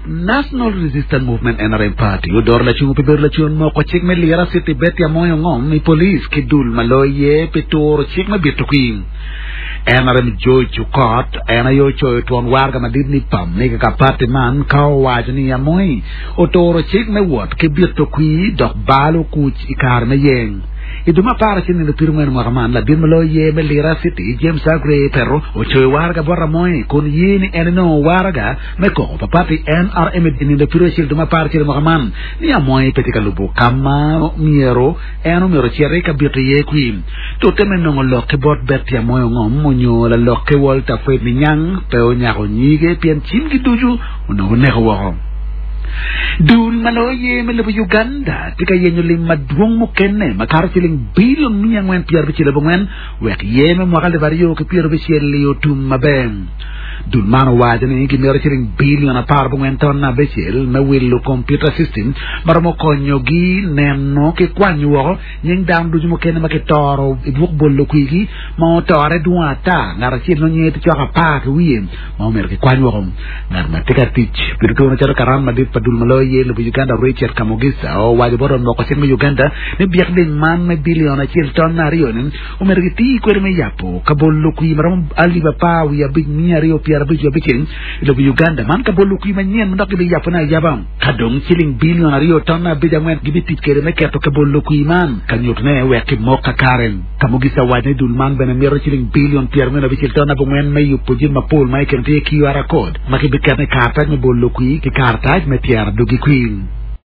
National Resistance Movement NRM Party udor la chung piber la chun mo ko chik me lira city bet ya moyo ngom ni police kidul maloye pitor chik me bitukin NRM joy chukot ena yo choy ton warga madid ni pam ni ka party man kaw wajni ya moy otoro chik me wot ke bitukui dok balu kuch ikar me yeng iduma para chini no pirmen marman la bin maloye me lira city James Agre perro o choy warga borra moy kun yini enno warga me ko papati NRM ni de piro chil duma para chini marman ni ya moy petika lubu kama miero eno miero chere ka bitu ye queen to temen no lo ke bot bet ya moy ngom mo nyo la lo ke wolta fe mi nyang pe o nyako nyige pien chim gi duju no ne ko wo dul maloye me lebu Uganda tika yenyo lim madwong mo kenne makar siling bilon mi ngwen pier bi ci lebu ngwen wek yeme mo xal vario ke pier bi ci li yotum maben dul mano wajani ki mero siling bilon a par bu ngwen ton na becel me willu computer system maramo konyo gi nenno ke kwanyu wo nying dam du mo kenne make toro ibuk bollo kuigi mo tore duata ngara ci no nyeti ci waxa pa ke wiem mo mer ke kwanyu wo ngar ma tika tich bir ko na ci karam ma dit padul maloye le bu Uganda Richard Kamogisa o waji boron mo ko sin Uganda ne biak den man me billion a ci ton na rio nen o mer ke ti ko me yapo ka bollo kuyi maram ali ba pa wi ya big mi rio pier bi jo bikin le bu Uganda man ka bollo kuyi man nyen ndak bi yapo na yabam kadong siling billion a rio ton na bi jamwen gibi tit kere me keto ka bollo kuyi man kan yot ne weki mo ka karen Kamogisa waji dul man ben mero siling billion pier me na bi ci ton na bu men me yupo jin ma pol mai ken te QR code ma ki bi kerne karta me bollo kuyi ki karta me pier do gi queen